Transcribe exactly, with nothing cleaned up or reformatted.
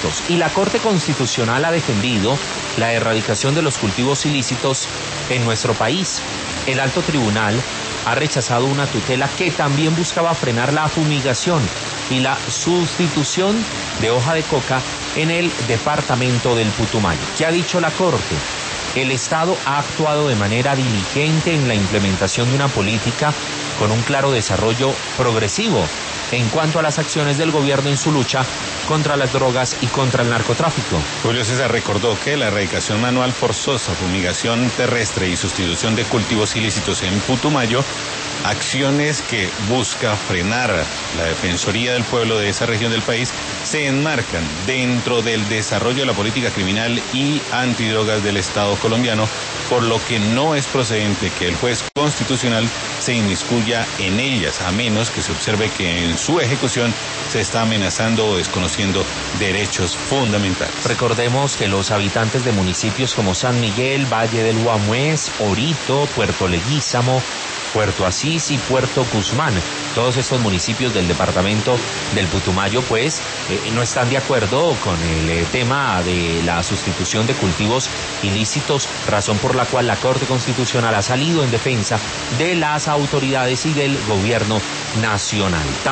ilícitos. Y la Corte Constitucional ha defendido la erradicación de los cultivos ilícitos en nuestro país. El Alto Tribunal ha rechazado una tutela que también buscaba frenar la fumigación y la sustitución de hoja de coca en el departamento del Putumayo. ¿Qué ha dicho la Corte? El Estado ha actuado de manera diligente en la implementación de una política con un claro desarrollo progresivo en cuanto a las acciones del gobierno en su lucha contra las drogas y contra el narcotráfico. Julio César recordó que la erradicación manual forzosa, fumigación terrestre y sustitución de cultivos ilícitos en Putumayo, acciones que busca frenar la Defensoría del Pueblo de esa región del país, se enmarcan dentro del desarrollo de la política criminal y antidrogas del Estado colombiano, por lo que no es procedente que el juez constitucional se inmiscuya en ellas, a menos que se observe que en su ejecución se está amenazando o desconociendo derechos fundamentales. Recordemos que los habitantes de municipios como San Miguel, Valle del Guamués, Orito, Puerto Leguízamo, Puerto Asís y Puerto Guzmán, todos estos municipios del departamento del Putumayo, pues eh, no están de acuerdo con el eh, tema de la sustitución de cultivos ilícitos, razón por la cual la Corte Constitucional ha salido en defensa de las autoridades y del gobierno nacional.